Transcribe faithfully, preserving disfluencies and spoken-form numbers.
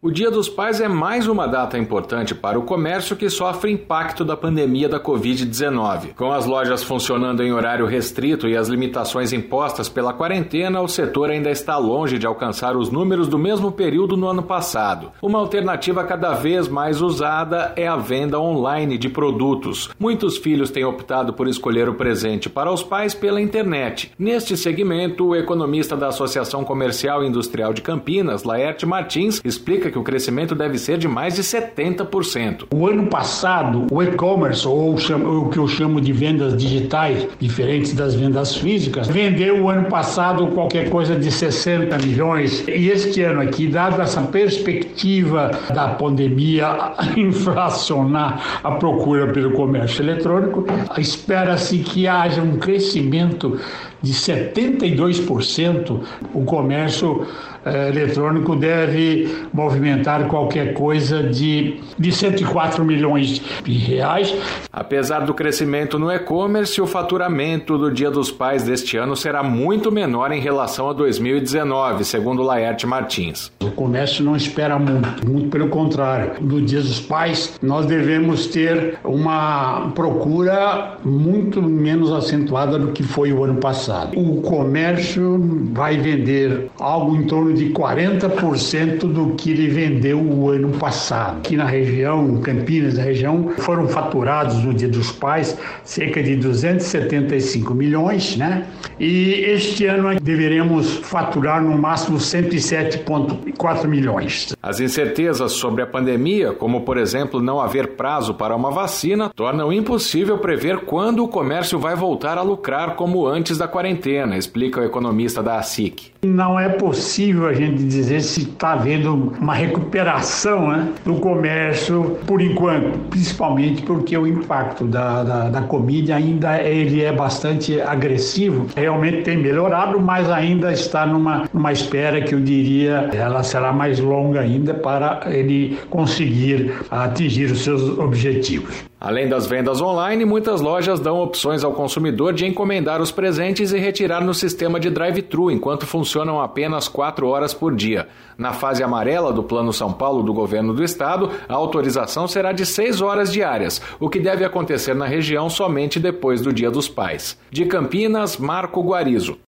O Dia dos Pais é mais uma data importante para o comércio que sofre impacto da pandemia da covid dezenove. Com as lojas funcionando em horário restrito e as limitações impostas pela quarentena, o setor ainda está longe de alcançar os números do mesmo período no ano passado. Uma alternativa cada vez mais usada é a venda online de produtos. Muitos filhos têm optado por escolher o presente para os pais pela internet. Neste segmento, o economista da Associação Comercial e Industrial de Campinas, Laerte Martins, explica que o crescimento deve ser de mais de setenta por cento. O ano passado, o e-commerce, ou o que eu chamo de vendas digitais, diferentes das vendas físicas, vendeu o ano passado qualquer coisa de sessenta milhões. E este ano aqui, dada essa perspectiva da pandemia inflacionar a procura pelo comércio eletrônico, espera-se que haja um crescimento de setenta e dois por cento. O comércio eh, eletrônico deve movimentar qualquer coisa de, de cento e quatro milhões de reais. Apesar do crescimento no e-commerce, o faturamento do Dia dos Pais deste ano será muito menor em relação a dois mil e dezenove, segundo Laerte Martins. O comércio não espera muito, muito pelo contrário. No Dia dos Pais, nós devemos ter uma procura muito menos acentuada do que foi o ano passado. O comércio vai vender algo em torno de quarenta por cento do que ele vendeu o ano passado. Aqui na região, Campinas, na região, foram faturados no Dia dos Pais cerca de duzentos e setenta e cinco milhões, né? E este ano deveremos faturar no máximo cento e sete vírgula quatro milhões. As incertezas sobre a pandemia, como por exemplo não haver prazo para uma vacina, tornam impossível prever quando o comércio vai voltar a lucrar como antes da quarentena, explica o economista da ASIC. Não é possível a gente dizer se está havendo uma recuperação, né, do comércio por enquanto, principalmente porque o impacto da, da, da Covid ainda ele é bastante agressivo. Realmente tem melhorado, mas ainda está numa, numa espera que eu diria ela será mais longa ainda para ele conseguir atingir os seus objetivos. Além das vendas online, muitas lojas dão opções ao consumidor de encomendar os presentes e retirar no sistema de drive-thru, enquanto funcionam apenas quatro horas por dia. Na fase amarela do Plano São Paulo do Governo do Estado, a autorização será de seis horas diárias, o que deve acontecer na região somente depois do Dia dos Pais. De Campinas, Marco Guarizo.